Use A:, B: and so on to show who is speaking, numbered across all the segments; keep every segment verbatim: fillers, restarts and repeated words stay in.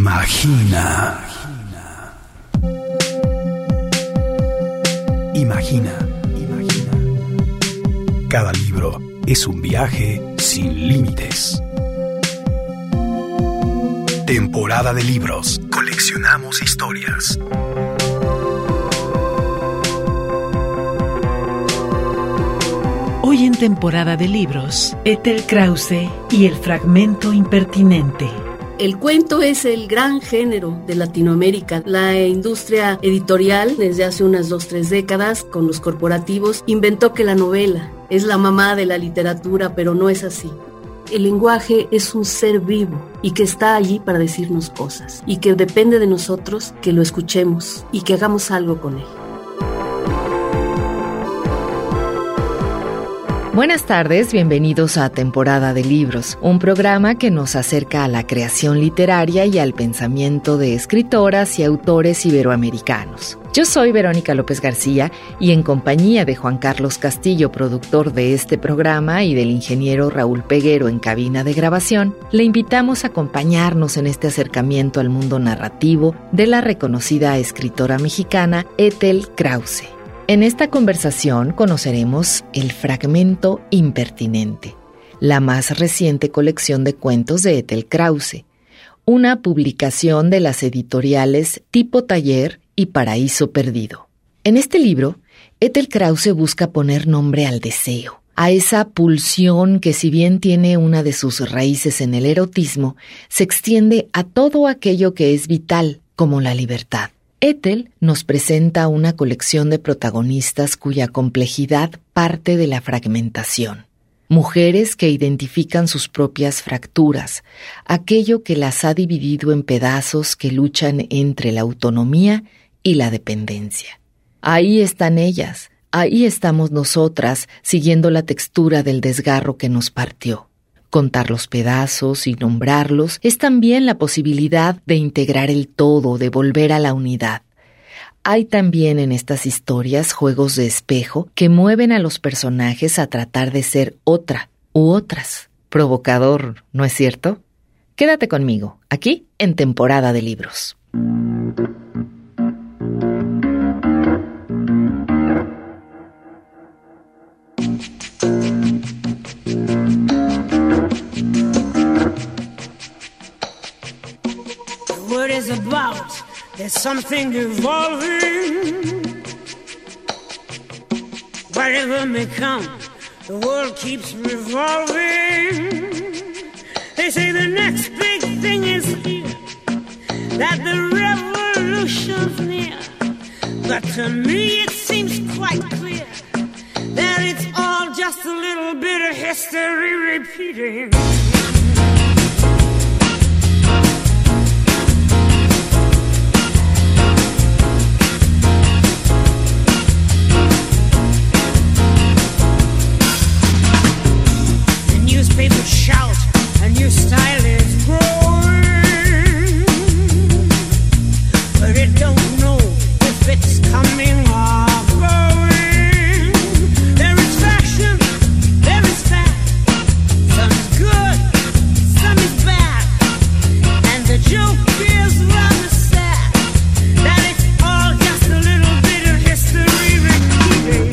A: Imagina. Imagina. Imagina. Cada libro es un viaje sin límites. Temporada de libros. Coleccionamos historias.
B: Hoy en Temporada de libros, Ethel Krause y el fragmento impertinente.
C: El cuento es el gran género de Latinoamérica. La industria editorial, desde hace unas dos, tres décadas, con los corporativos, inventó que la novela es la mamá de la literatura, pero no es así. El lenguaje es un ser vivo y que está allí para decirnos cosas, y que depende de nosotros que lo escuchemos y que hagamos algo con él.
D: Buenas tardes, bienvenidos a Temporada de Libros, un programa que nos acerca a la creación literaria y al pensamiento de escritoras y autores iberoamericanos. Yo soy Verónica López García y en compañía de Juan Carlos Castillo, productor de este programa, y del ingeniero Raúl Peguero en cabina de grabación, le invitamos a acompañarnos en este acercamiento al mundo narrativo de la reconocida escritora mexicana Ethel Krause. En esta conversación conoceremos El fragmento impertinente, la más reciente colección de cuentos de Ethel Krause, una publicación de las editoriales Tipo Taller y Paraíso Perdido. En este libro, Ethel Krause busca poner nombre al deseo, a esa pulsión que, si bien tiene una de sus raíces en el erotismo, se extiende a todo aquello que es vital, como la libertad. Ethel nos presenta una colección de protagonistas cuya complejidad parte de la fragmentación. Mujeres que identifican sus propias fracturas, aquello que las ha dividido en pedazos que luchan entre la autonomía y la dependencia. Ahí están ellas, ahí estamos nosotras, siguiendo la textura del desgarro que nos partió. Contar los pedazos y nombrarlos es también la posibilidad de integrar el todo, de volver a la unidad. Hay también en estas historias juegos de espejo que mueven a los personajes a tratar de ser otra u otras. Provocador, ¿no es cierto? Quédate conmigo, aquí en Temporada de Libros.
E: About there's something evolving. Whatever may come, the world keeps revolving. They say the next big thing is here, that the revolution's near. But to me it seems quite clear that it's all just a little bit of history repeating. People shout, a new style is growing, but it don't know if it's coming or going. There is fashion, there is fat, some is good, some is bad, and the joke is rather sad, that it's all just a little bit of history repeating.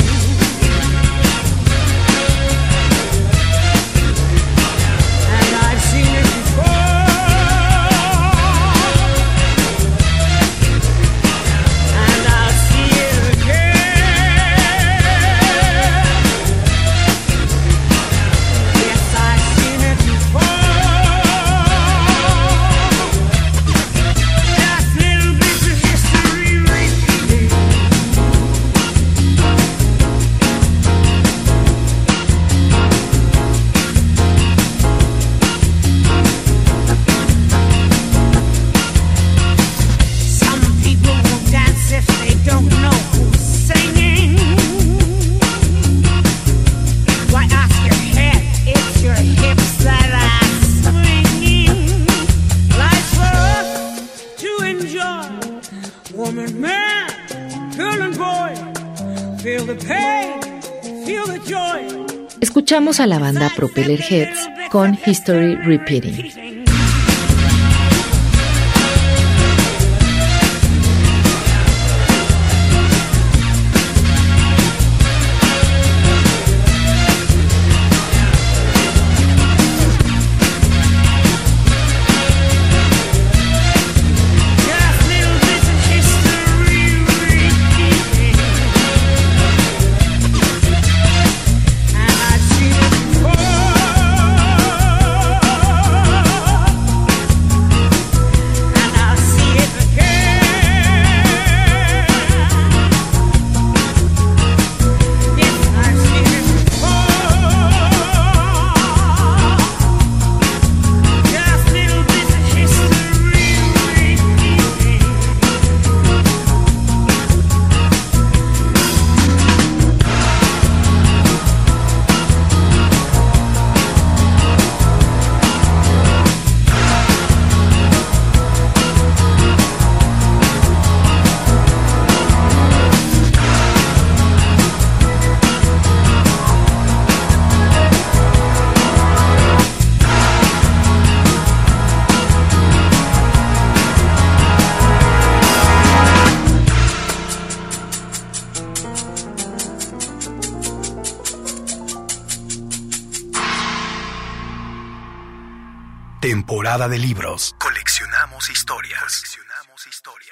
D: Escuchamos a la banda Propellerheads con History Repeating.
A: Temporada de libros. Coleccionamos historias. Coleccionamos historias.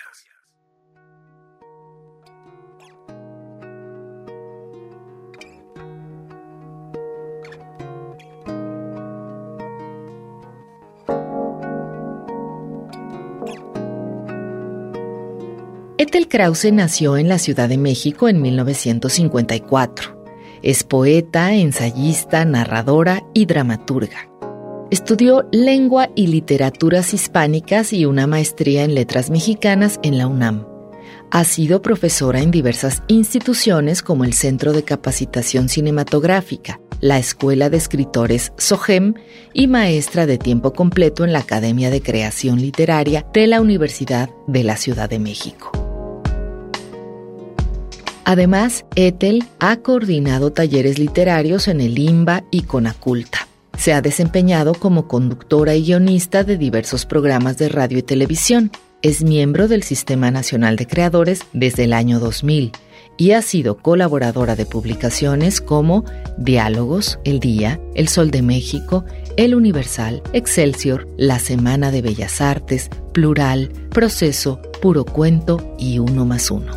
D: Ethel Krause nació en la Ciudad de México en mil novecientos cincuenta y cuatro. Es poeta, ensayista, narradora y dramaturga. Estudió lengua y literaturas hispánicas y una maestría en letras mexicanas en la UNAM. Ha sido profesora en diversas instituciones como el Centro de Capacitación Cinematográfica, la Escuela de Escritores SOGEM y maestra de tiempo completo en la Academia de Creación Literaria de la Universidad de la Ciudad de México. Además, Ethel ha coordinado talleres literarios en el IMBA y Conaculta. Se ha desempeñado como conductora y guionista de diversos programas de radio y televisión. Es miembro del Sistema Nacional de Creadores desde el año dos mil y ha sido colaboradora de publicaciones como Diálogos, El Día, El Sol de México, El Universal, Excelsior, La Semana de Bellas Artes, Plural, Proceso, Puro Cuento y Uno más Uno.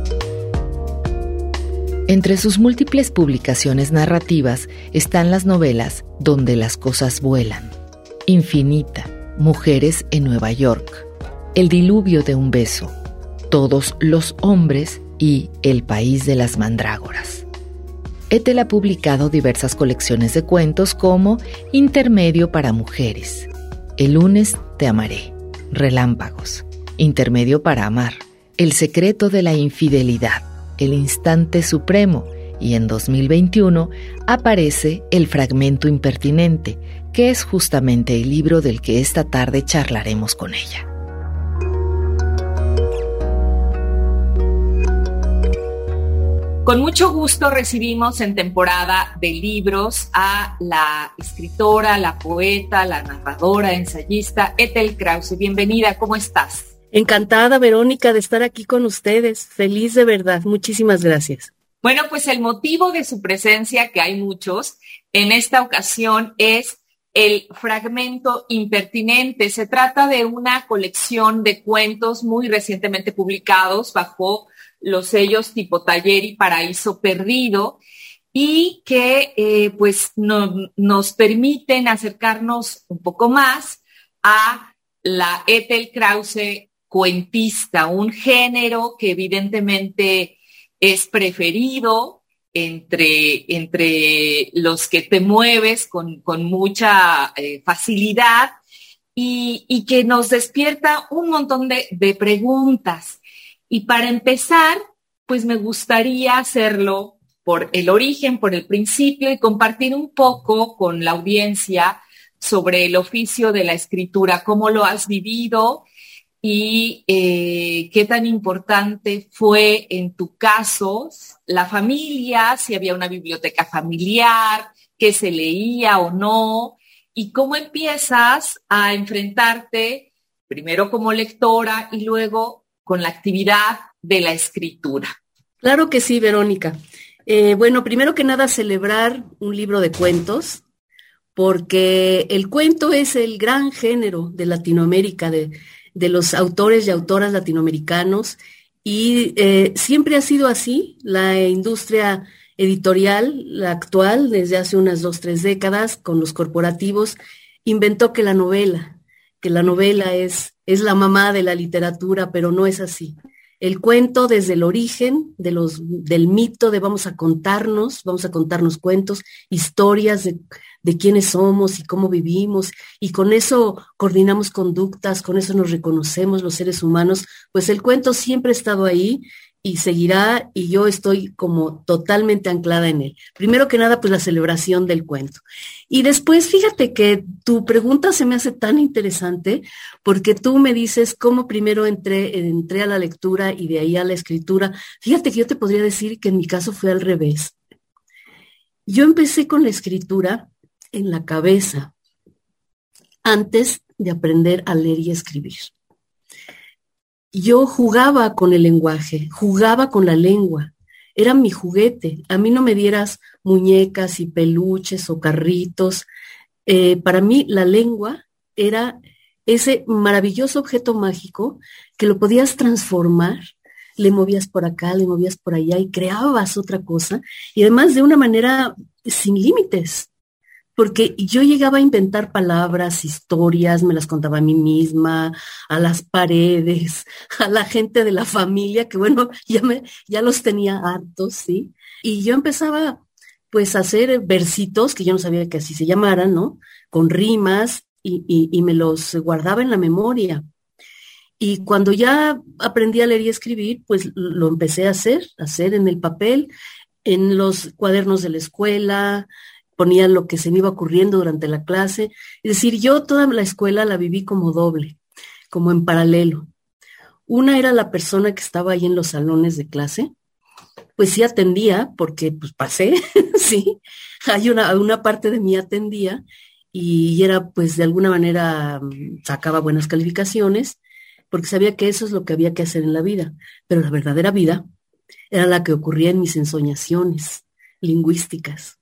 D: Entre sus múltiples publicaciones narrativas están las novelas Donde las cosas vuelan, Infinita, Mujeres en Nueva York, El diluvio de un beso, Todos los hombres y El país de las mandrágoras. Ethel ha publicado diversas colecciones de cuentos como Intermedio para mujeres, El lunes te amaré, Relámpagos, Intermedio para amar, El secreto de la infidelidad, El instante supremo, y en dos mil veintiuno aparece El fragmento impertinente, que es justamente el libro del que esta tarde charlaremos con ella.
F: Con mucho gusto recibimos en Temporada de Libros a la escritora, la poeta, la narradora, ensayista Ethel Krause. Bienvenida, ¿cómo estás?
C: Encantada, Verónica, de estar aquí con ustedes. Feliz de verdad. Muchísimas gracias.
F: Bueno, pues el motivo de su presencia, que hay muchos, en esta ocasión es El fragmento impertinente. Se trata de una colección de cuentos muy recientemente publicados bajo los sellos Tipo Taller y Paraíso Perdido y que eh, pues no, nos permiten acercarnos un poco más a la Ethel Krause cuentista, un género que evidentemente es preferido entre, entre los que te mueves con, con mucha eh, facilidad y, y que nos despierta un montón de, de preguntas. Y para empezar, pues me gustaría hacerlo por el origen, por el principio y compartir un poco con la audiencia sobre el oficio de la escritura, cómo lo has vivido y eh, qué tan importante fue en tu caso la familia, si había una biblioteca familiar, qué se leía o no, y cómo empiezas a enfrentarte primero como lectora y luego con la actividad de la escritura.
C: Claro que sí, Verónica. Eh, bueno, primero que nada, celebrar un libro de cuentos, porque el cuento es el gran género de Latinoamérica, de, de los autores y autoras latinoamericanos, y eh, siempre ha sido así. La industria editorial, la actual, desde hace unas dos, tres décadas, con los corporativos, inventó que la novela, que la novela es, es la mamá de la literatura, pero no es así. El cuento desde el origen de los, del mito de vamos a contarnos, vamos a contarnos cuentos, historias de, de quiénes somos y cómo vivimos, y con eso coordinamos conductas, con eso nos reconocemos los seres humanos, pues el cuento siempre ha estado ahí y seguirá, y yo estoy como totalmente anclada en él. Primero que nada, pues la celebración del cuento. Y después, fíjate que tu pregunta se me hace tan interesante, porque tú me dices cómo primero entré, entré a la lectura y de ahí a la escritura. Fíjate que yo te podría decir que en mi caso fue al revés. Yo empecé con la escritura en la cabeza, antes de aprender a leer y escribir. Yo jugaba con el lenguaje, jugaba con la lengua, era mi juguete. A mí no me dieras muñecas y peluches o carritos. Eh, para mí la lengua era ese maravilloso objeto mágico que lo podías transformar, le movías por acá, le movías por allá y creabas otra cosa, y además de una manera sin límites, porque yo llegaba a inventar palabras, historias, me las contaba a mí misma, a las paredes, a la gente de la familia, que bueno, ya, me, ya los tenía hartos, ¿sí? Y yo empezaba pues a hacer versitos, que yo no sabía que así se llamaran, ¿no? Con rimas, y, y, y me los guardaba en la memoria. Y cuando ya aprendí a leer y escribir, pues lo empecé a hacer, a hacer en el papel, en los cuadernos de la escuela, ponía lo que se me iba ocurriendo durante la clase. Es decir, yo toda la escuela la viví como doble, como en paralelo. Una era la persona que estaba ahí en los salones de clase, pues sí atendía, porque pues pasé, sí, hay una, una parte de mí atendía, y era pues de alguna manera sacaba buenas calificaciones, porque sabía que eso es lo que había que hacer en la vida, pero la verdadera vida era la que ocurría en mis ensoñaciones lingüísticas.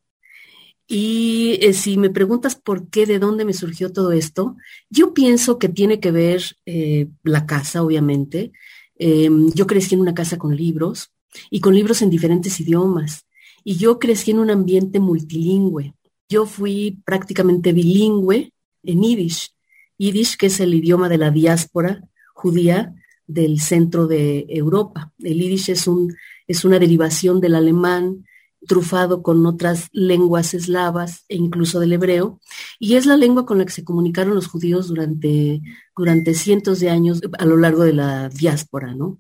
C: Y eh, si me preguntas por qué, de dónde me surgió todo esto, yo pienso que tiene que ver eh, la casa, obviamente. Eh, yo crecí en una casa con libros, y con libros en diferentes idiomas, y yo crecí en un ambiente multilingüe. Yo fui prácticamente bilingüe en Yiddish, Yiddish que es el idioma de la diáspora judía del centro de Europa. El Yiddish es, un, es una derivación del alemán, trufado con otras lenguas eslavas e incluso del hebreo, y es la lengua con la que se comunicaron los judíos durante, durante cientos de años a lo largo de la diáspora, ¿no?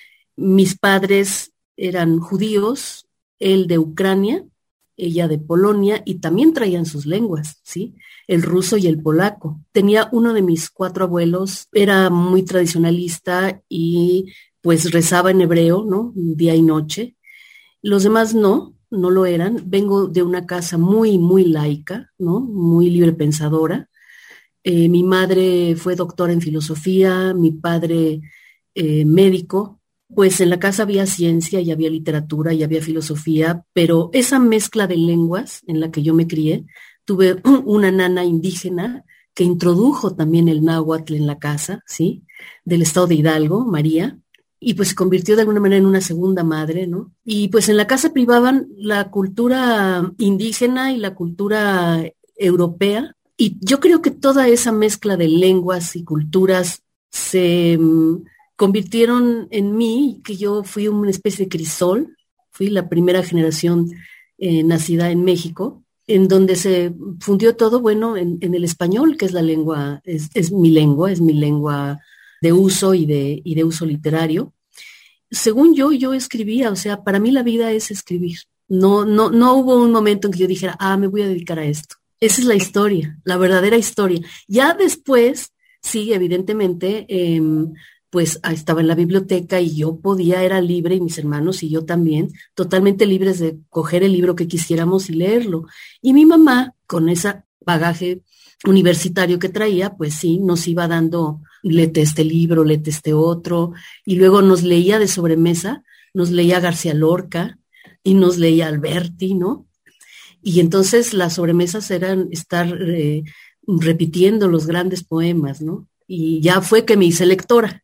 C: Mis padres eran judíos, él de Ucrania, ella de Polonia, y también traían sus lenguas, ¿sí? El ruso y el polaco. Tenía uno de mis cuatro abuelos, era muy tradicionalista y pues rezaba en hebreo, ¿no? Día y noche. Los demás no, no lo eran. Vengo de una casa muy, muy laica, ¿no? Muy librepensadora. Eh, mi madre fue doctora en filosofía, mi padre eh, médico. Pues en la casa había ciencia y había literatura y había filosofía, pero esa mezcla de lenguas en la que yo me crié, tuve una nana indígena que introdujo también el náhuatl en la casa, ¿sí? Del estado de Hidalgo, María, y pues se convirtió de alguna manera en una segunda madre, ¿no? Y pues en la casa privaban la cultura indígena y la cultura europea, y yo creo que toda esa mezcla de lenguas y culturas se convirtieron en mí, que yo fui una especie de crisol, fui la primera generación eh, nacida en México, en donde se fundió todo, bueno, en, en el español, que es la lengua, es, es mi lengua, es mi lengua de uso y de, y de uso literario. Según yo, yo escribía, o sea, para mí la vida es escribir. No, no, no hubo un momento en que yo dijera, ah, me voy a dedicar a esto. Esa es la historia, la verdadera historia. Ya después, sí, evidentemente, eh, pues estaba en la biblioteca y yo podía, era libre, y mis hermanos y yo también, totalmente libres de coger el libro que quisiéramos y leerlo. Y mi mamá, con ese bagaje universitario que traía, pues sí, nos iba dando, léete este libro, léete este otro, y luego nos leía de sobremesa, nos leía García Lorca y nos leía Alberti, ¿no? Y entonces las sobremesas eran estar eh, repitiendo los grandes poemas, ¿no? Y ya fue que me hice lectora.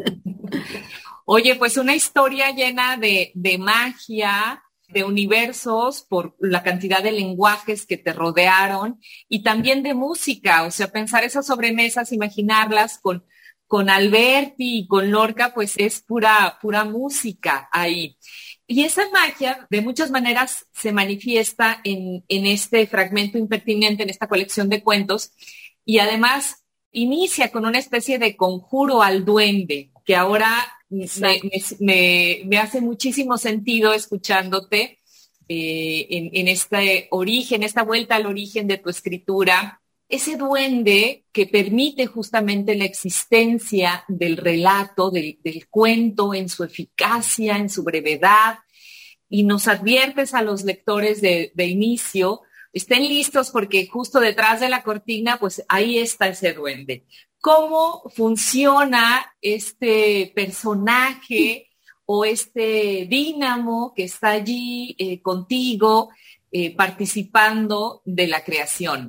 F: Oye, pues una historia llena de, de magia, de universos, por la cantidad de lenguajes que te rodearon, y también de música. O sea, pensar esas sobremesas, imaginarlas con, con Alberti y con Lorca, pues es pura, pura música ahí. Y esa magia, de muchas maneras, se manifiesta en, en este fragmento impertinente, en esta colección de cuentos, y además inicia con una especie de conjuro al duende, que ahora me, me, me, me hace muchísimo sentido escuchándote eh, en, en este origen, esta vuelta al origen de tu escritura, ese duende que permite justamente la existencia del relato, del, del cuento, en su eficacia, en su brevedad, y nos adviertes a los lectores de, de inicio, estén listos porque justo detrás de la cortina, pues ahí está ese duende. ¿Cómo funciona este personaje o este dínamo que está allí eh, contigo eh, participando de la creación?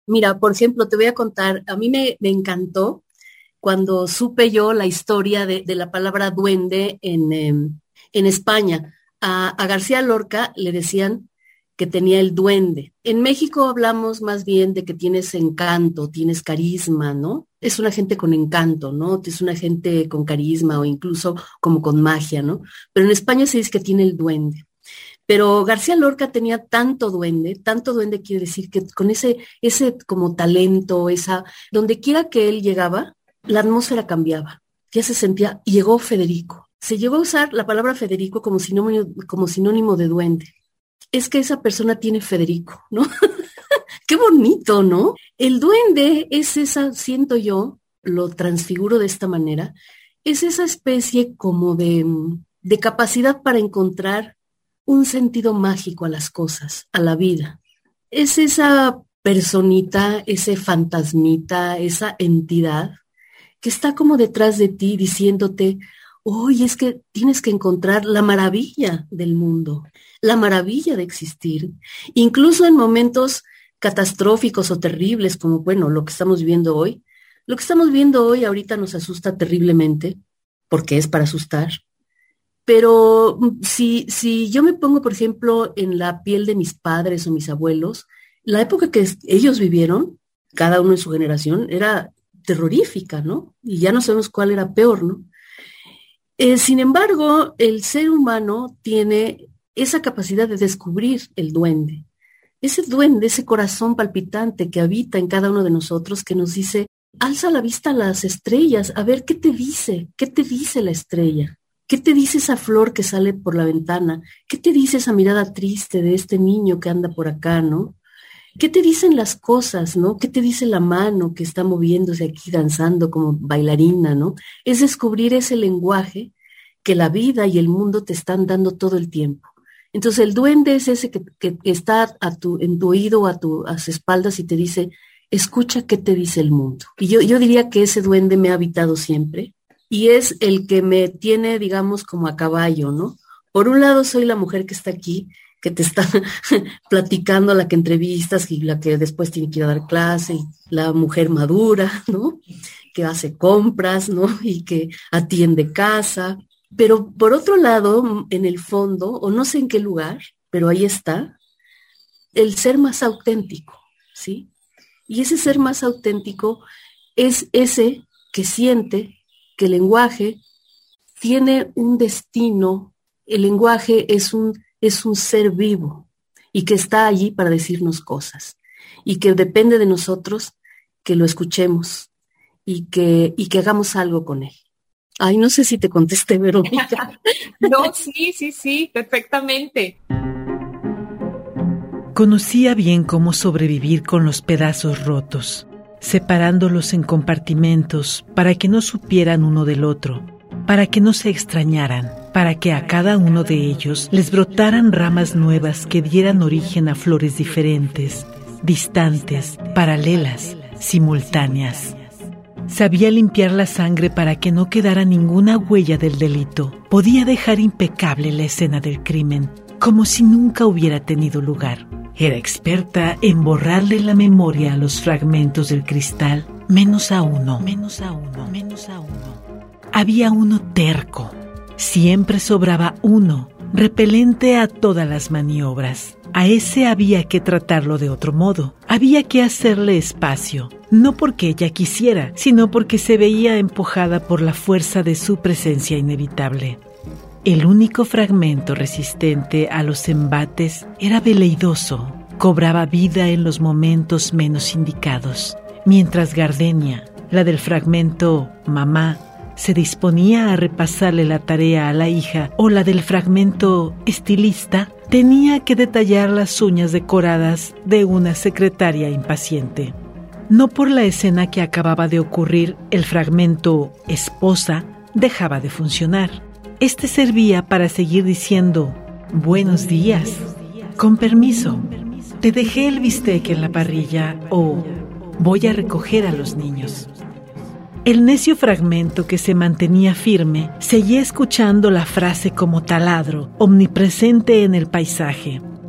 C: Mira, por ejemplo, te voy a contar, a mí me, me encantó cuando supe yo la historia de, de la palabra duende en, eh, en España. A, a García Lorca le decían que tenía el duende. En México hablamos más bien de que tienes encanto, tienes carisma, ¿no? Es una gente con encanto, ¿no? Es una gente con carisma o incluso como con magia, ¿no? Pero en España se dice que tiene el duende. Pero García Lorca tenía tanto duende, tanto duende quiere decir que con ese, ese como talento, esa, donde quiera que él llegaba, la atmósfera cambiaba. Ya se sentía, llegó Federico. Se llegó a usar la palabra Federico como sinónimo, como sinónimo de duende. Es que esa persona tiene Federico, ¿no? Qué bonito, ¿no? El duende es esa, siento yo, lo transfiguro de esta manera, es esa especie como de, de capacidad para encontrar un sentido mágico a las cosas, a la vida. Es esa personita, ese fantasmita, esa entidad que está como detrás de ti diciéndote, oye, es que tienes que encontrar la maravilla del mundo, la maravilla de existir, incluso en momentos catastróficos o terribles, como, bueno, lo que estamos viviendo hoy. Lo que estamos viendo hoy ahorita nos asusta terriblemente, porque es para asustar. Pero si, si yo me pongo, por ejemplo, en la piel de mis padres o mis abuelos, la época que ellos vivieron, cada uno en su generación, era terrorífica, ¿no? Y ya no sabemos cuál era peor, ¿no? Eh, sin embargo, el ser humano tiene esa capacidad de descubrir el duende. Ese duende, ese corazón palpitante que habita en cada uno de nosotros, que nos dice, alza la vista a las estrellas, a ver qué te dice, qué te dice la estrella, qué te dice esa flor que sale por la ventana, qué te dice esa mirada triste de este niño que anda por acá, ¿no? ¿Qué te dicen las cosas, no? ¿Qué te dice la mano que está moviéndose aquí danzando como bailarina, no? Es descubrir ese lenguaje que la vida y el mundo te están dando todo el tiempo. Entonces el duende es ese que, que está a tu, en tu oído o a tus espaldas y te dice, escucha qué te dice el mundo. Y yo, yo diría que ese duende me ha habitado siempre y es el que me tiene, digamos, como a caballo, ¿no? Por un lado soy la mujer que está aquí, que te está platicando, la que entrevistas y la que después tiene que ir a dar clase, y la mujer madura, ¿no? Que hace compras, ¿no? Y que atiende casa. Pero por otro lado, en el fondo, o no sé en qué lugar, pero ahí está, el ser más auténtico, ¿sí? Y ese ser más auténtico es ese que siente que el lenguaje tiene un destino, el lenguaje es un es un ser vivo y que está allí para decirnos cosas y que depende de nosotros que lo escuchemos y que, y que hagamos algo con él. Ay, no sé si te contesté, Verónica.
F: No, sí, sí, sí, perfectamente.
B: Conocía bien cómo sobrevivir con los pedazos rotos, separándolos en compartimentos para que no supieran uno del otro, para que no se extrañaran, para que a cada uno de ellos les brotaran ramas nuevas que dieran origen a flores diferentes, distantes, paralelas, simultáneas. Sabía limpiar la sangre para que no quedara ninguna huella del delito. Podía dejar impecable la escena del crimen, como si nunca hubiera tenido lugar. Era experta en borrarle la memoria a los fragmentos del cristal, menos a uno, menos a uno, menos a uno. Había uno terco. Siempre sobraba uno, repelente a todas las maniobras. A ese había que tratarlo de otro modo. Había que hacerle espacio, no porque ella quisiera, sino porque se veía empujada por la fuerza de su presencia inevitable. El único fragmento resistente a los embates era veleidoso. Cobraba vida en los momentos menos indicados. Mientras Gardenia, la del fragmento mamá, se disponía a repasarle la tarea a la hija, o la del fragmento estilista, tenía que detallar las uñas decoradas de una secretaria impaciente. No por la escena que acababa de ocurrir, el fragmento esposa dejaba de funcionar. Este servía para seguir diciendo, buenos días, con permiso, te dejé el bistec en la parrilla, o voy a recoger a los niños. El necio fragmento que se mantenía firme seguía escuchando la frase como taladro, omnipresente en el paisaje.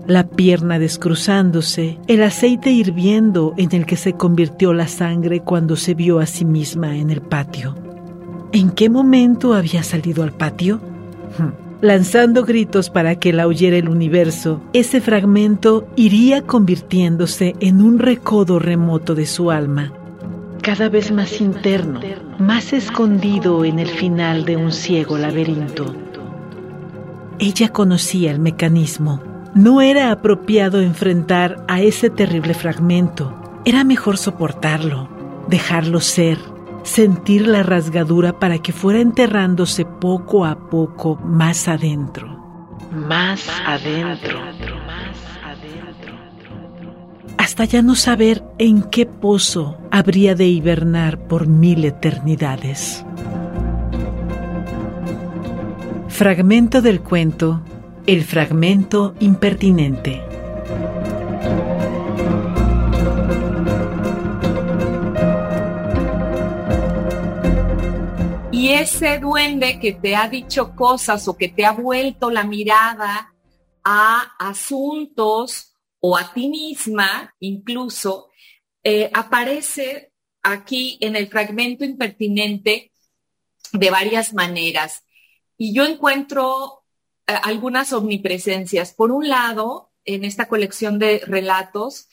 B: la pierna descruzándose, el aceite hirviendo en el que se convirtió la sangre cuando se vio a sí misma en el patio. ¿En qué momento había salido al patio? Lanzando gritos para que la oyera el universo, ese fragmento iría convirtiéndose en un recodo remoto de su alma, cada vez más interno, más escondido en el final de un ciego laberinto. Ella conocía el mecanismo. No era apropiado enfrentar a ese terrible fragmento. Era mejor soportarlo, dejarlo ser, sentir la rasgadura para que fuera enterrándose poco a poco más adentro. Más adentro. Hasta ya no saber en qué pozo habría de hibernar por mil eternidades. Fragmento del cuento: El fragmento impertinente.
F: Y ese duende que te ha dicho cosas o que te ha vuelto la mirada a asuntos o a ti misma incluso, eh, aparece aquí en el fragmento impertinente de varias maneras. Y yo encuentro eh, algunas omnipresencias. Por un lado, en esta colección de relatos,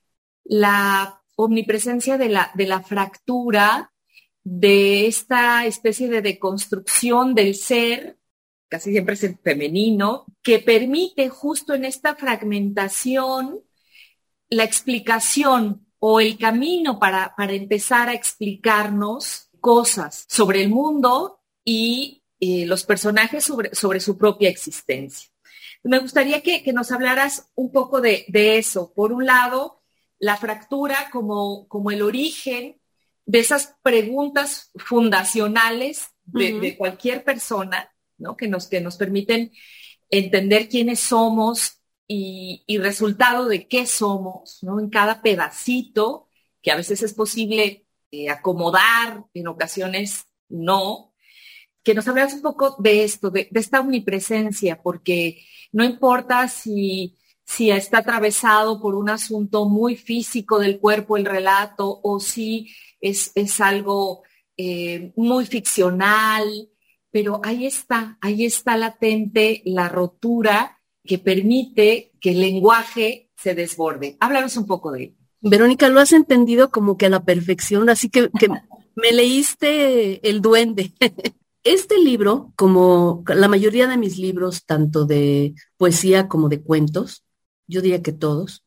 F: la omnipresencia de la, de la fractura, de esta especie de deconstrucción del ser, casi siempre es el femenino, que permite justo en esta fragmentación la explicación o el camino para, para empezar a explicarnos cosas sobre el mundo y eh, los personajes sobre, sobre su propia existencia. Me gustaría que, que nos hablaras un poco de, de eso. Por un lado, la fractura como, como el origen de esas preguntas fundacionales de, uh-huh. de cualquier persona, ¿no? que, nos, que nos permiten entender quiénes somos y, y resultado de qué somos, ¿no? En cada pedacito, que a veces es posible eh, acomodar, en ocasiones no. Que nos hablas un poco de esto, de, de esta omnipresencia, porque no importa si, si está atravesado por un asunto muy físico del cuerpo, el relato, o si es, es algo eh, muy ficcional, pero ahí está, ahí está latente la rotura que permite que el lenguaje se desborde. Háblanos un poco de ello.
C: Verónica, lo has entendido como que a la perfección, así que, que me leíste El Duende. Este libro, como la mayoría de mis libros, tanto de poesía como de cuentos, yo diría que todos,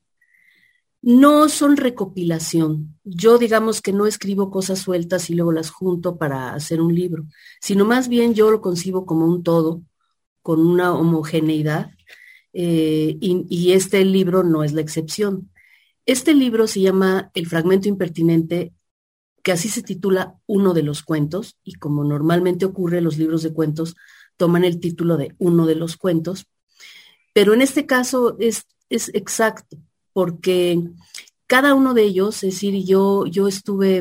C: no son recopilación. Yo digamos que no escribo cosas sueltas y luego las junto para hacer un libro, sino más bien yo lo concibo como un todo, con una homogeneidad, eh, y, y este libro no es la excepción. Este libro se llama El fragmento impertinente, que así se titula uno de los cuentos, y como normalmente ocurre, los libros de cuentos toman el título de uno de los cuentos, pero en este caso es, es exacto, porque cada uno de ellos, es decir, yo, yo estuve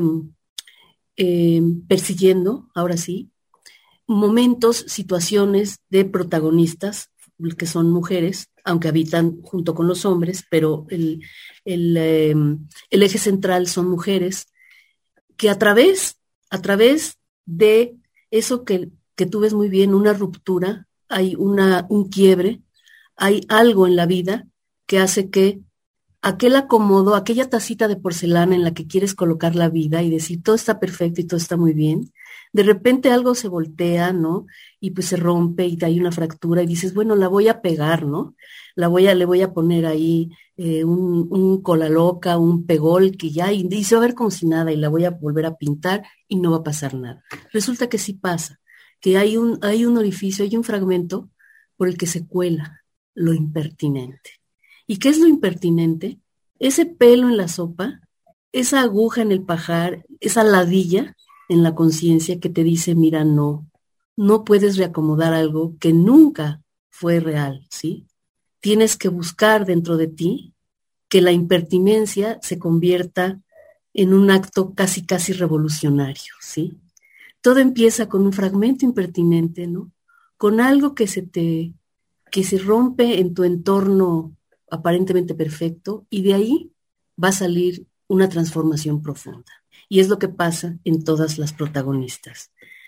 C: eh, persiguiendo, ahora sí, momentos, situaciones de protagonistas, que son mujeres, aunque habitan junto con los hombres, pero el, el, eh, el eje central son mujeres, que a través, a través de eso que, que tú ves muy bien, una ruptura, hay una, un quiebre, hay algo en la vida que hace que aquel acomodo, aquella tacita de porcelana en la que quieres colocar la vida y decir todo está perfecto y todo está muy bien, de repente algo se voltea, ¿no? Y pues se rompe y hay una fractura y dices, bueno, la voy a pegar, ¿no? La voy a, le voy a poner ahí eh, un, un cola loca, un pegol que ya, y, y se va a ver como si nada y la voy a volver a pintar y no va a pasar nada. Resulta que sí pasa, que hay un, hay un orificio, hay un fragmento por el que se cuela lo impertinente. ¿Y qué es lo impertinente? Ese pelo en la sopa, esa aguja en el pajar, esa ladilla en la conciencia que te dice, mira, no, no puedes reacomodar algo que nunca fue real, ¿sí? Tienes que buscar dentro de ti que la impertinencia se convierta en un acto casi, casi revolucionario, ¿sí? Todo empieza con un fragmento impertinente, ¿no? Con algo que se te, que se rompe en tu entorno aparentemente perfecto, y de ahí va a salir una transformación profunda. Y es lo que pasa en todas las protagonistas.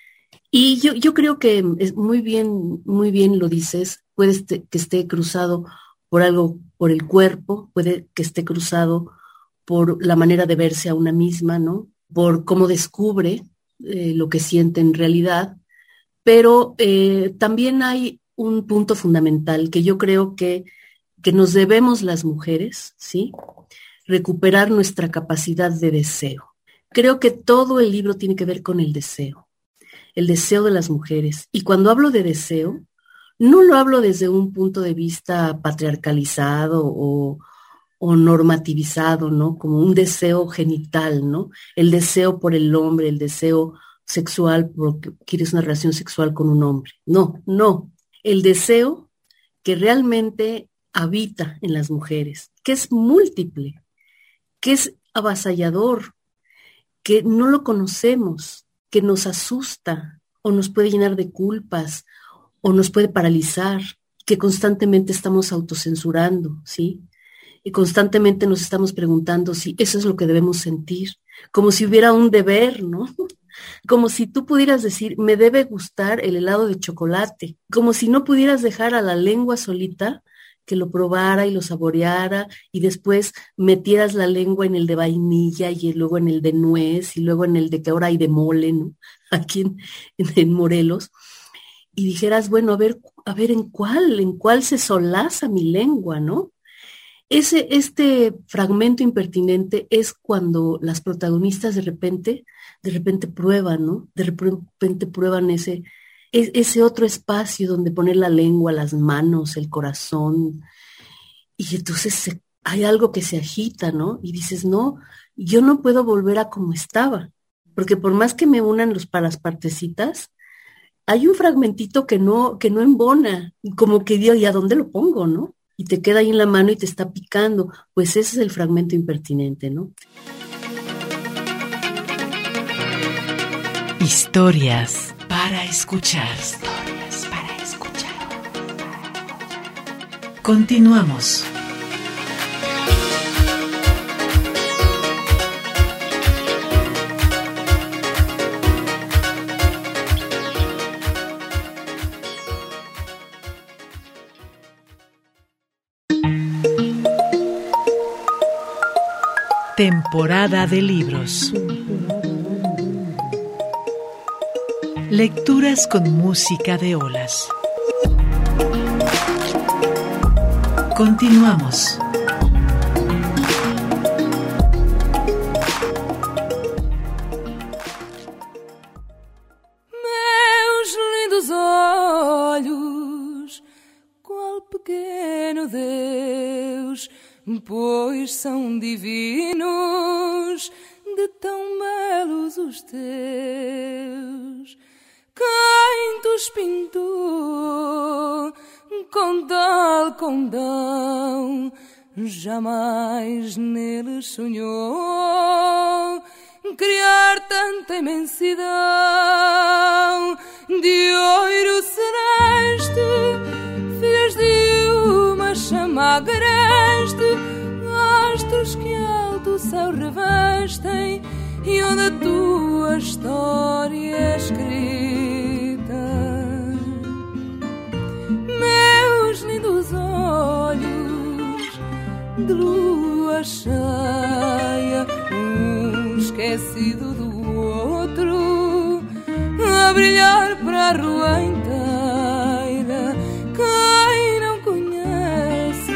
C: Y yo, yo creo que es muy bien, muy bien lo dices, puede este, que esté cruzado por algo, por el cuerpo, puede que esté cruzado por la manera de verse a una misma, ¿no? Por cómo descubre eh, lo que siente en realidad, pero eh, también hay un punto fundamental que yo creo que, que nos debemos las mujeres, ¿sí? Recuperar nuestra capacidad de deseo. Creo que todo el libro tiene que ver con el deseo, el deseo de las mujeres. Y cuando hablo de deseo, no lo hablo desde un punto de vista patriarcalizado o, o normativizado, ¿no? Como un deseo genital, ¿no? El deseo por el hombre, el deseo sexual porque quieres una relación sexual con un hombre. No, no. El deseo que realmente habita en las mujeres, que es múltiple, que es avasallador, que no lo conocemos, que nos asusta o nos puede llenar de culpas o nos puede paralizar, que constantemente estamos autocensurando, ¿sí? Y constantemente nos estamos preguntando si eso es lo que debemos sentir, como si hubiera un deber, ¿no? Como si tú pudieras decir, me debe gustar el helado de chocolate, como si no pudieras dejar a la lengua solita que lo probara y lo saboreara y después metieras la lengua en el de vainilla y luego en el de nuez y luego en el de que ahora hay de mole, ¿no? Aquí en, en, en Morelos, y dijeras, bueno, a ver, a ver en cuál, en cuál se solaza mi lengua, ¿no? Ese, este fragmento impertinente es cuando las protagonistas de repente, de repente prueban, ¿no? De repente prueban ese, ese otro espacio donde poner la lengua, las manos, el corazón, y entonces se, hay algo que se agita, ¿no? Y dices, no, yo no puedo volver a como estaba, porque por más que me unan los, para las partecitas, hay un fragmentito que no, que no embona, como que digo, ¿y a dónde lo pongo, no? Y te queda ahí en la mano y te está picando, pues ese es el fragmento impertinente, ¿no?
B: Historias para escuchar. Historias para escuchar. Continuamos. Temporada de libros. Lecturas con música de olas. Continuamos.
G: Meus lindos olhos, qual pequeno Deus, pois são divinos, de tão belos os teus. Quem tus pintou com tal condão, jamais neles sonhou criar tanta imensidão de ouro celeste, filhas de uma chama agreste, astros que alto céu revestem e onde a tua história é escrita. Meus lindos olhos de lua cheia, um esquecido do outro, a brilhar para a rua inteira. Quem não conhece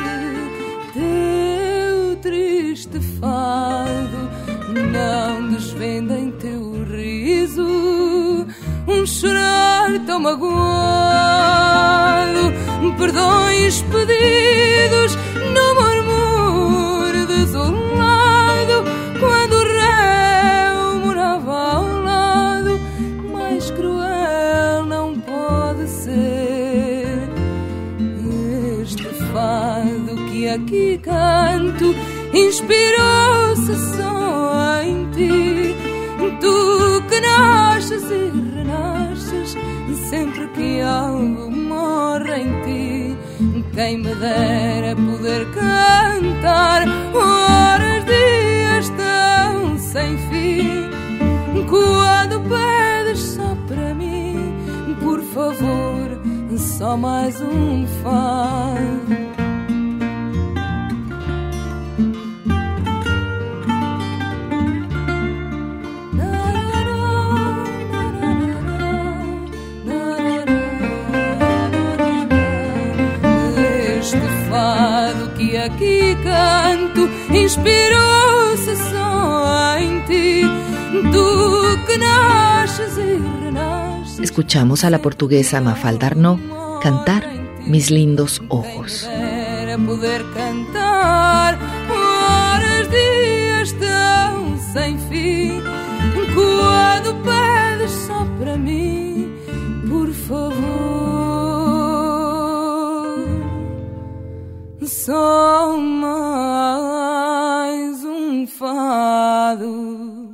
G: teu triste fado, não desvendem teu riso, um chorar tão magoado, perdões pedidos no murmúrio desolado, quando o réu morava ao lado. Mais cruel não pode ser este fado que aqui canto, inspirou-se só em ti. Tu que nasces e renasces sempre que algo morre em ti. Quem me dera poder cantar horas, dias tão sem fim. Quando pedes só para mim, por favor, só mais um fado. Aqui canto, inspirou-se só em ti, tú que nasces y renaces.
D: Escuchamos a la portuguesa Mafalda Arnaud cantar Mis lindos ojos.
G: Poder cantar horas, dias tão sem fim. Quando pedes só para mim, por favor, só mais um fado.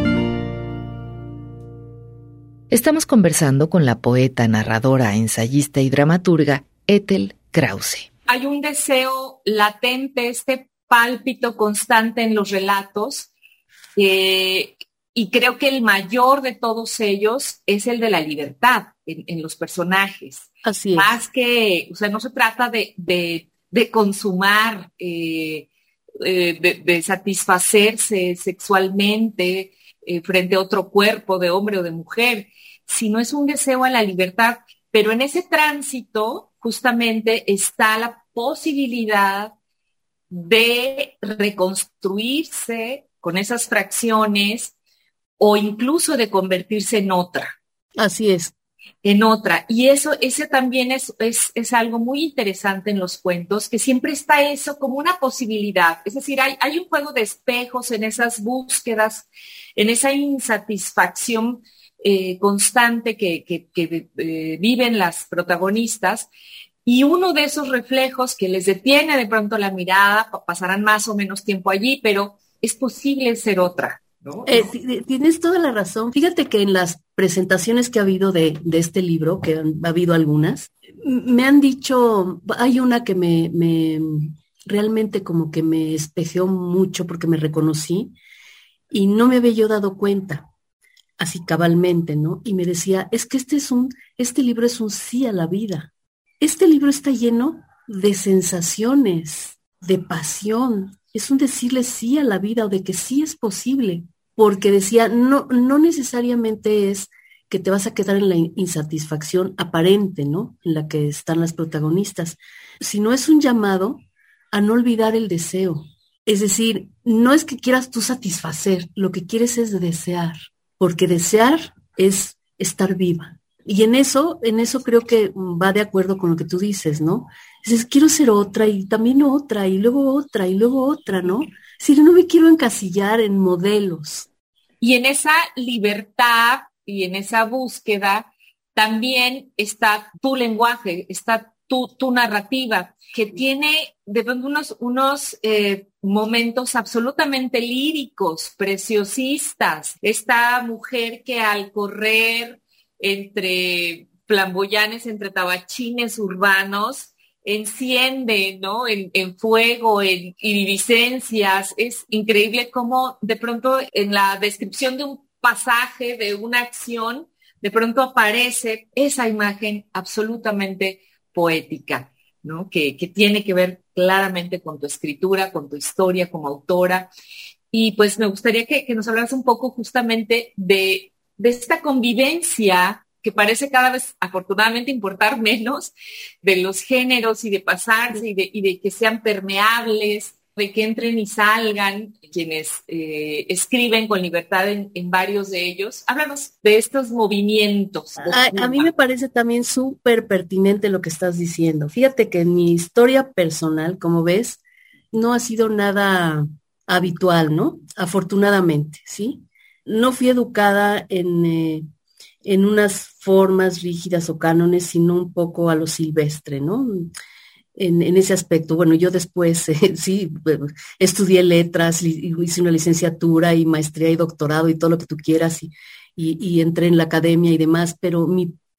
D: Estamos conversando con la poeta, narradora, ensayista y dramaturga Ethel Krause.
F: Hay un deseo latente, este pálpito constante en los relatos, eh, y creo que el mayor de todos ellos es el de la libertad en, en los personajes.
C: Así es.
F: Más que, o sea, no se trata de, de, de consumar, eh, eh, de, de satisfacerse sexualmente eh, frente a otro cuerpo de hombre o de mujer, sino es un deseo a la libertad. Pero en ese tránsito justamente está la posibilidad de reconstruirse con esas fracciones o incluso de convertirse en otra.
C: Así es.
F: En otra. Y eso, ese también es, es, es algo muy interesante en los cuentos, que siempre está eso como una posibilidad. Es decir, hay, hay un juego de espejos en esas búsquedas, en esa insatisfacción eh, constante que, que, que eh, viven las protagonistas. Y uno de esos reflejos que les detiene de pronto la mirada, pasarán más o menos tiempo allí, pero es posible ser otra, ¿no?
C: Eh, t- tienes toda la razón. Fíjate que en las presentaciones que ha habido de, de este libro, que han, ha habido algunas, me han dicho, hay una que me, me realmente como que me espejeó mucho porque me reconocí y no me había yo dado cuenta, así cabalmente, ¿no? Y me decía, es que este es un, este libro es un sí a la vida. Este libro está lleno de sensaciones, de pasión. Es un decirle sí a la vida o de que sí es posible. Porque decía, no, no necesariamente es que te vas a quedar en la insatisfacción aparente, ¿no? En la que están las protagonistas, sino es un llamado a no olvidar el deseo. Es decir, no es que quieras tú satisfacer, lo que quieres es desear, porque desear es estar viva. Y en eso, en eso creo que va de acuerdo con lo que tú dices, ¿no? Dices, quiero ser otra y también otra y luego otra y luego otra, ¿no? Es decir, no me quiero encasillar en modelos.
F: Y en esa libertad y en esa búsqueda también está tu lenguaje, está tu, tu narrativa, que tiene de pronto unos, unos eh, momentos absolutamente líricos, preciosistas. Esta mujer que al correr entre flamboyanes, entre tabachines urbanos, enciende, ¿no? En, en fuego, en iridiscencias. Es increíble cómo de pronto en la descripción de un pasaje, de una acción, de pronto aparece esa imagen absolutamente poética, ¿no? Que, que tiene que ver claramente con tu escritura, con tu historia como autora. Y pues me gustaría que, que nos hablaras un poco justamente de de esta convivencia que parece cada vez afortunadamente importar menos, de los géneros y de pasarse y de, y de que sean permeables, de que entren y salgan quienes eh, escriben con libertad en, en varios de ellos. Háblanos de estos movimientos.
C: A, a mí me parece también súper pertinente lo que estás diciendo. Fíjate que en mi historia personal, como ves, no ha sido nada habitual, ¿no? Afortunadamente, ¿sí? No fui educada en, eh, en unas formas rígidas o cánones, sino un poco a lo silvestre, ¿no? En, en ese aspecto. Bueno, yo después, eh, sí, estudié letras, hice una licenciatura y maestría y doctorado y todo lo que tú quieras y, y, y entré en la academia y demás, pero mi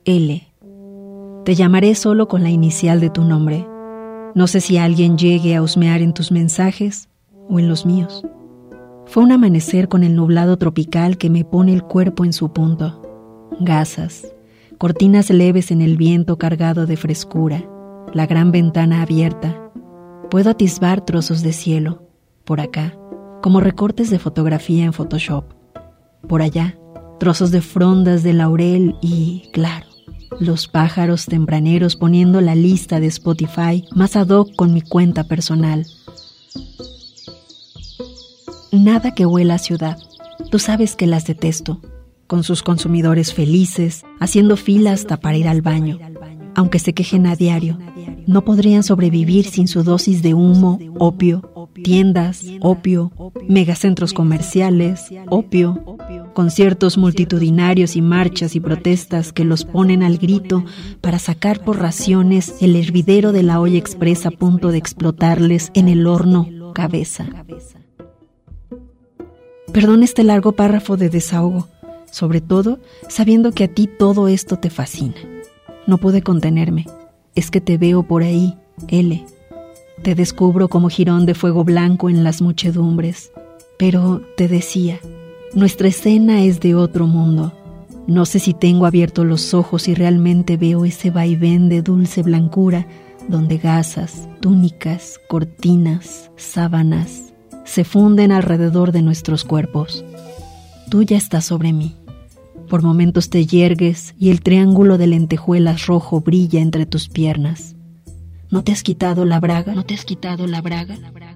H: L. Te llamaré solo con la inicial de tu nombre. No sé si alguien llegue a husmear en tus mensajes o en los míos. Fue un amanecer con el nublado tropical que me pone el cuerpo en su punto. Gasas, cortinas leves en el viento cargado de frescura, la gran ventana abierta. Puedo atisbar trozos de cielo, por acá, como recortes de fotografía en Photoshop. Por allá, trozos de frondas de laurel y, claro, los pájaros tempraneros poniendo la lista de Spotify más ad hoc con mi cuenta personal. Nada que huela a ciudad. Tú sabes que las detesto, con sus consumidores felices, haciendo fila hasta para ir al baño. Aunque se quejen a diario, no podrían sobrevivir sin su dosis de humo, opio, tiendas, opio, megacentros comerciales, opio, conciertos multitudinarios y marchas y protestas que los ponen al grito para sacar por raciones el hervidero de la olla expresa a punto de explotarles en el horno cabeza. Perdón este largo párrafo de desahogo, sobre todo sabiendo que a ti todo esto te fascina. No pude contenerme. Es que te veo por ahí, L. Te descubro como jirón de fuego blanco en las muchedumbres. Pero te decía, nuestra escena es de otro mundo. No sé si tengo abiertos los ojos y realmente veo ese vaivén de dulce blancura donde gasas, túnicas, cortinas, sábanas se funden alrededor de nuestros cuerpos. Tú ya estás sobre mí. Por momentos te yergues y el triángulo de lentejuelas rojo brilla entre tus piernas. ¿No te has quitado la braga? ¿No te has quitado la braga?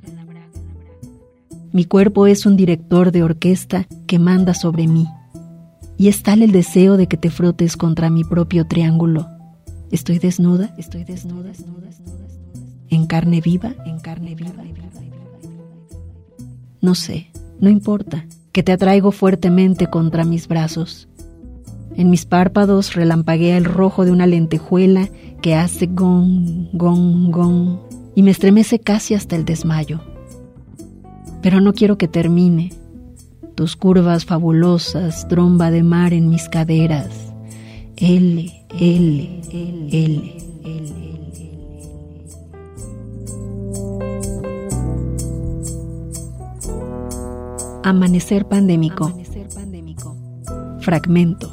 H: Mi cuerpo es un director de orquesta que manda sobre mí. Y es tal el deseo de que te frotes contra mi propio triángulo. ¿Estoy desnuda? ¿Estoy desnuda? ¿En carne viva? ¿En carne viva? No sé, no importa, que te atraigo fuertemente contra mis brazos. En mis párpados relampaguea el rojo de una lentejuela que hace gong, gong, gong, y me estremece casi hasta el desmayo. Pero no quiero que termine. Tus curvas fabulosas, tromba de mar en mis caderas. L, L, L, L, L. Amanecer pandémico. Amanecer pandémico. Fragmento.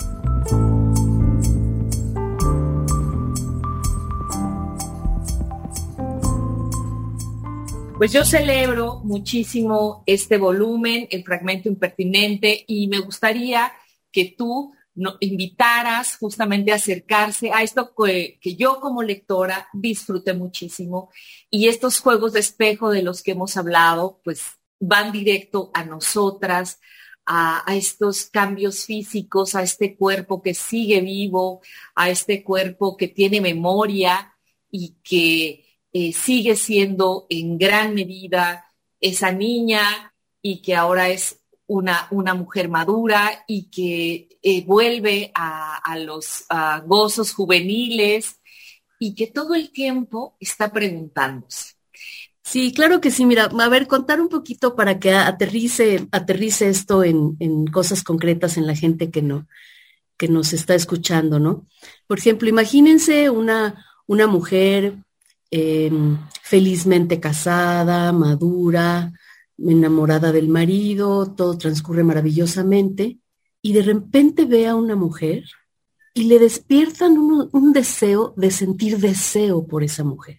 F: Pues yo celebro muchísimo este volumen, el fragmento impertinente, y me gustaría que tú nos invitaras justamente a acercarse a esto que, que yo como lectora disfruté muchísimo, y estos juegos de espejo de los que hemos hablado, pues van directo a nosotras, a, a estos cambios físicos, a este cuerpo que sigue vivo, a este cuerpo que tiene memoria y que eh, sigue siendo en gran medida esa niña y que ahora es una, una mujer madura y que eh, vuelve a, a los a gozos juveniles y que todo el tiempo está preguntándose.
C: Sí, claro que sí. Mira, a ver, contar un poquito para que aterrice, aterrice esto en, en cosas concretas en la gente que no, que nos está escuchando, ¿no? Por ejemplo, imagínense una, una mujer eh, felizmente casada, madura, enamorada del marido, todo transcurre maravillosamente, y de repente ve a una mujer y le despiertan un, un deseo de sentir deseo por esa mujer.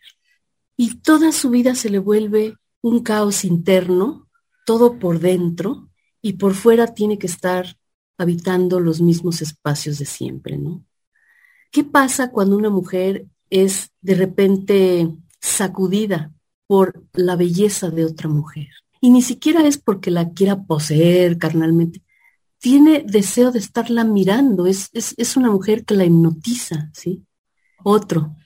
C: Y toda su vida se le vuelve un caos interno, todo por dentro, y por fuera tiene que estar habitando los mismos espacios de siempre, ¿no? ¿Qué pasa cuando una mujer es de repente sacudida por la belleza de otra mujer? Y ni siquiera es porque la quiera poseer carnalmente. Tiene deseo de estarla mirando, es, es, es una mujer que la hipnotiza, ¿sí? Otro.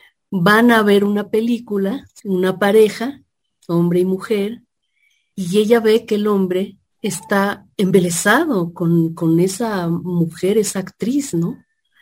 C: Van a ver una película, una pareja, hombre y mujer, y ella ve que el hombre está embelesado con, con esa mujer, esa actriz, ¿no?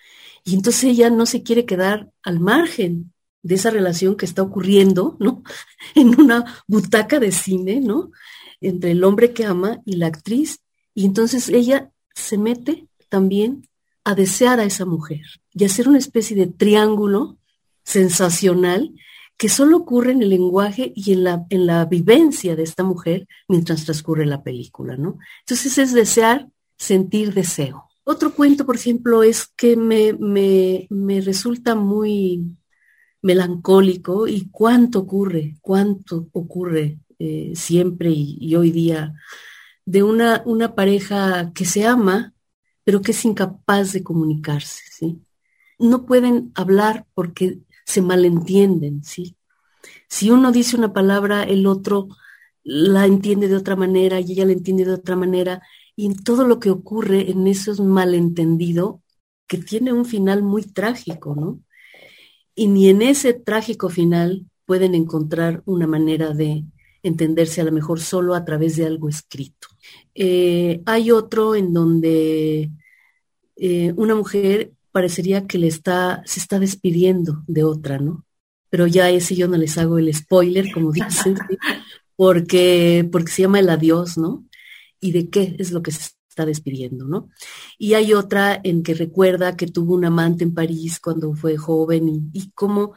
C: Y entonces ella no se quiere quedar al margen de esa relación que está ocurriendo, ¿no? En una butaca de cine, ¿no? Entre el hombre que ama y la actriz. Y entonces ella se mete también a desear a esa mujer y hacer una especie de triángulo sensacional que solo ocurre en el lenguaje y en la, en la vivencia de esta mujer mientras transcurre la película, ¿no? Entonces es desear, sentir deseo. Otro cuento, por ejemplo, es que me, me, me resulta muy melancólico y cuánto ocurre, cuánto ocurre eh, siempre y, y hoy día de una, una pareja que se ama, pero que es incapaz de comunicarse, ¿sí? No pueden hablar porque se malentienden, ¿sí? Si uno dice una palabra, el otro la entiende de otra manera y ella la entiende de otra manera, y en todo lo que ocurre en eso es malentendido, que tiene un final muy trágico, ¿no? Y ni en ese trágico final pueden encontrar una manera de entenderse, a lo mejor solo a través de algo escrito. Eh, hay otro en donde eh, una mujer parecería que le está, se está despidiendo de otra, ¿no? Pero ya ese yo no les hago el spoiler, como dicen, ¿sí? porque, porque se llama el adiós, ¿no? ¿Y de qué es lo que se está despidiendo, ¿no? Y hay otra en que recuerda que tuvo un amante en París cuando fue joven y, y cómo,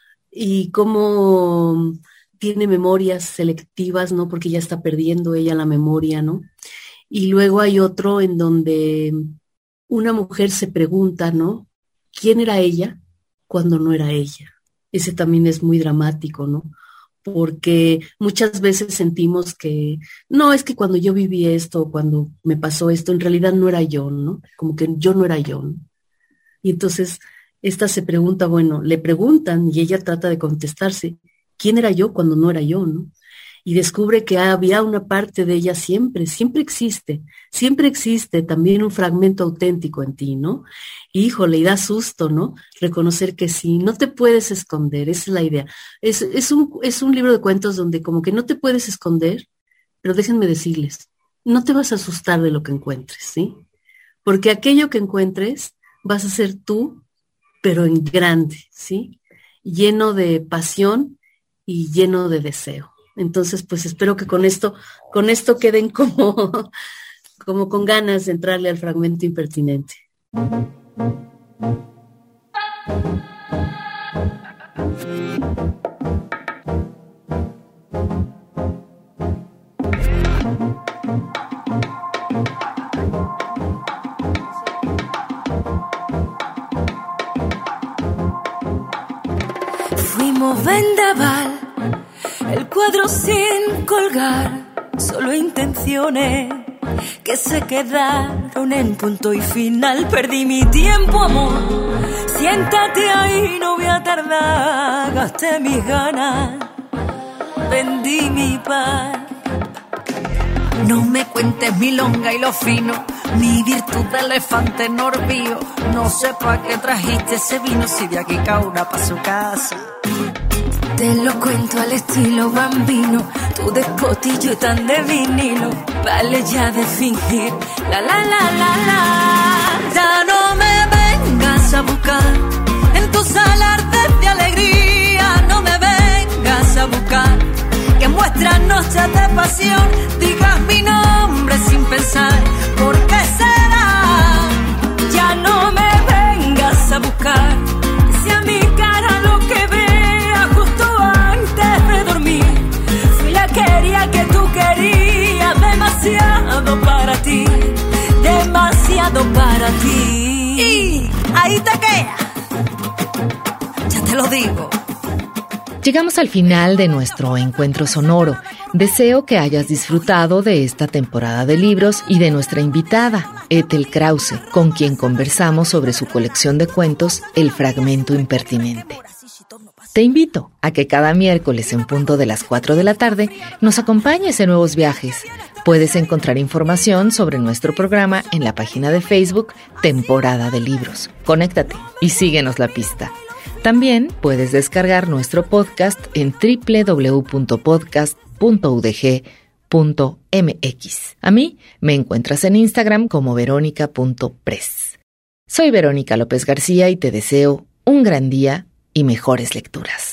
C: y cómo tiene memorias selectivas, ¿no? Porque ya está perdiendo ella la memoria, ¿no? Y luego hay otro en donde una mujer se pregunta, ¿no? ¿Quién era ella cuando no era ella? Ese también es muy dramático, ¿no? Porque muchas veces sentimos que, no, es que cuando yo viví esto, cuando me pasó esto, en realidad no era yo, ¿no? Como que yo no era yo, ¿no? Y entonces esta se pregunta, bueno, le preguntan y ella trata de contestarse, ¿quién era yo cuando no era yo, no? Y descubre que había una parte de ella siempre, siempre existe, siempre existe también un fragmento auténtico en ti, ¿no? Y, híjole, y da susto, ¿no? Reconocer que sí, no te puedes esconder, esa es la idea. Es, es, un, es un libro de cuentos donde como que no te puedes esconder, pero déjenme decirles, no te vas a asustar de lo que encuentres, ¿sí? Porque aquello que encuentres vas a ser tú, pero en grande, ¿sí? Lleno de pasión y lleno de deseo. Entonces, pues espero que con esto, con esto queden como, como con ganas de entrarle al fragmento impertinente.
G: Fuimos vendaval, el cuadro sin colgar, solo intenciones que se quedaron en punto y final. Perdí mi tiempo, amor, siéntate ahí, no voy a tardar. Gasté mis ganas, vendí mi paz. No me cuentes mi longa y lo fino, mi virtud de elefante norbío. No sé pa' qué trajiste ese vino si de aquí cada una pa' su casa. Te lo cuento al estilo bambino, tu despotillo tan de vinilo. Vale ya de fingir, la la la la la. Ya no me vengas a buscar en tus alardes de alegría. No me vengas a buscar que en vuestras noches de pasión digas mi nombre sin pensar. ¿Por qué será? Ya no me vengas a buscar, si a mi cara lo que vea justo antes de dormir fui la quería que tú querías. Demasiado para ti, demasiado para ti. Y ahí te queda, ya te lo digo.
D: Llegamos al final de nuestro encuentro sonoro. Deseo que hayas disfrutado de esta temporada de libros y de nuestra invitada, Ethel Krause, con quien conversamos sobre su colección de cuentos El Fragmento Impertinente. Te invito a que cada miércoles en punto de las cuatro de la tarde nos acompañes en nuevos viajes. Puedes encontrar información sobre nuestro programa en la página de Facebook Temporada de Libros. Conéctate y síguenos la pista. También puedes descargar nuestro podcast en doble u doble u doble u punto podcast punto u d g punto m x. A mí me encuentras en Instagram como verónica punto press. Soy Verónica López García y te deseo un gran día y mejores lecturas.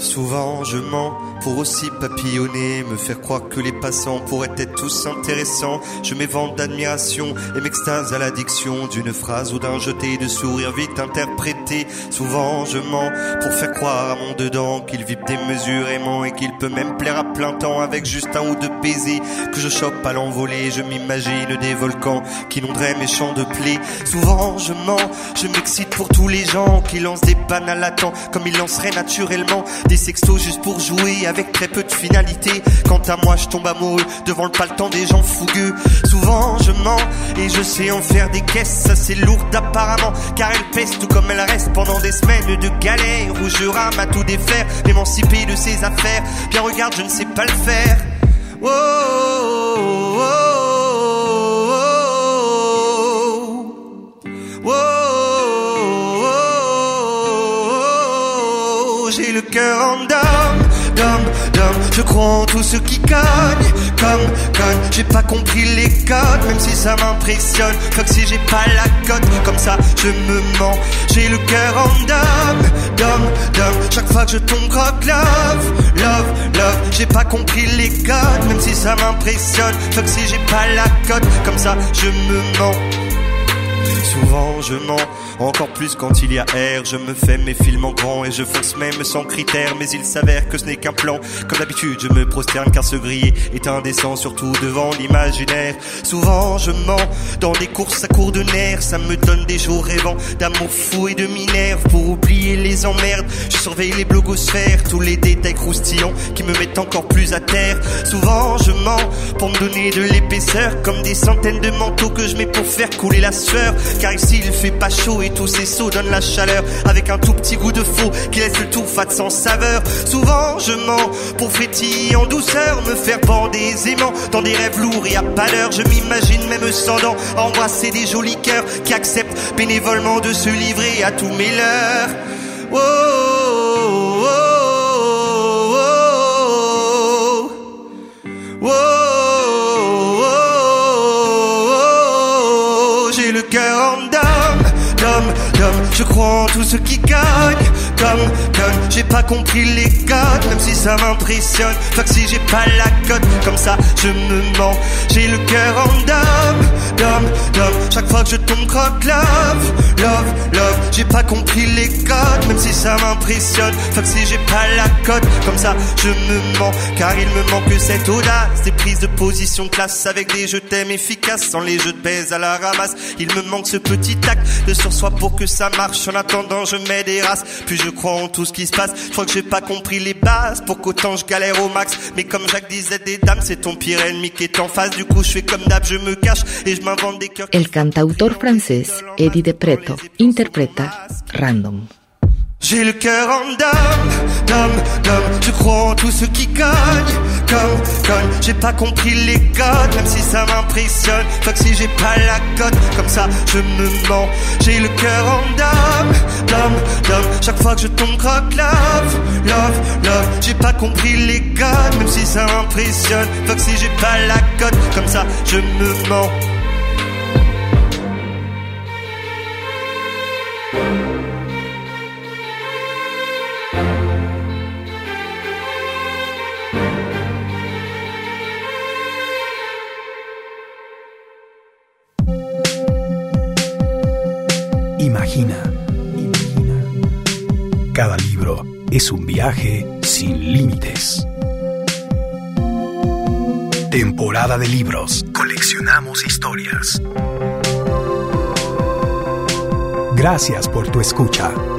I: Souvent je mens pour aussi papillonner, me faire croire que les passants pourraient être tous intéressants. Je m'évente d'admiration et m'extase à l'addiction d'une phrase ou d'un jeté de sourire vite interprété. Souvent je mens pour faire croire à mon dedans qu'il vibre démesurément et qu'il peut même plaire à plein temps avec juste un ou deux baisers que je chope à l'envolée. Je m'imagine des volcans qui inonderaient mes champs de blé. Souvent je mens, je m'excite pour tous les gens qui lancent des pannes à latent comme ils lanceraient naturellement des sextos juste pour jouer avec très peu de finalité. Quant à moi je tombe amoureux devant le paletant des gens fougueux. Souvent je mens et je sais en faire des caisses assez lourdes apparemment, car elle pèse tout comme elle reste pendant des semaines de galère où je rame à tout défaire, m'émanciper de ses affaires. Bien regarde, je ne sais pas le faire. Oh, oh, oh, oh, oh, oh, oh, j'ai le cœur en dame. Dom, dom, je crois en tout ce qui cogne. Comme, comme, j'ai pas compris les codes, même si ça m'impressionne. Fuck si j'ai pas la cote, comme ça je me mens. J'ai le cœur en dame. Dom, dom, chaque fois que je tombe croque love, love, love. J'ai pas compris les codes, même si ça m'impressionne. Fuck si j'ai pas la cote, comme ça je me mens. Souvent je mens, encore plus quand il y a air. Je me fais mes films en grand et je fonce même sans critères. Mais il s'avère que ce n'est qu'un plan. Comme d'habitude je me prosterne car se griller est indécent, surtout devant l'imaginaire. Souvent je mens, dans des courses à court de nerfs. Ça me donne des jours rêvants d'amour fou et de minerve. Pour oublier les emmerdes, je surveille les blogosphères, tous les détails croustillants qui me mettent encore plus à terre. Souvent je mens, pour me donner de l'épaisseur, comme des centaines de manteaux que je mets pour faire couler la sueur. Car ici il fait pas chaud et tous ces seaux donnent la chaleur, avec un tout petit goût de faux qui laisse le tout fade sans saveur. Souvent je mens pour frétiller en douceur, me faire bander aisément dans des rêves lourds et à pas d'heure. Je m'imagine même sans dents embrasser des jolis cœurs qui acceptent bénévolement de se livrer à tous mes leurs. Oh, oh, oh, oh, oh, oh, oh, j'ai le cœur en dame, dame, dame, je crois en tout ce qui gagne. Comme, comme, j'ai pas compris les codes, même si ça m'impressionne. Fuck si j'ai pas la cote, comme ça je me mens. J'ai le cœur en dame, dame, dame, chaque fois que je tombe croque love, love, love. J'ai pas compris les codes, même si ça m'impressionne. Fuck si j'ai pas la cote, comme ça je me mens. Car il me manque cette audace, des prises de position de classe avec des je t'aime efficaces, sans les jeux de baise à la ramasse. Il me manque ce petit acte de sur soi pour que ça marche. En attendant je mets des races, puis je crois en tout ce qui se passe. Je crois que j'ai pas compris les bases pour qu'autant je galère au max. Mais comme Jacques disait des dames, c'est ton pire ennemi qui est en face. Du coup je fais comme d'hab, je me cache et je m'invente des cœurs.
D: El cantautor francés Eddie de Preto interpreta Random.
I: J'ai le cœur en dame, dame, dame, je crois en tout ce qui gagne. Comme, comme, j'ai pas compris les codes, même si ça m'impressionne. Fuck si j'ai pas la cote, comme ça je me mens. J'ai le cœur en dame, dame, dame, chaque fois que je tombe croque love, love, love. J'ai pas compris les codes, même si ça m'impressionne. Fuck si j'ai pas la cote, comme ça je me mens.
A: Imagina, imagina. Cada libro es un viaje sin límites. Temporada de libros. Coleccionamos historias. Gracias por tu escucha.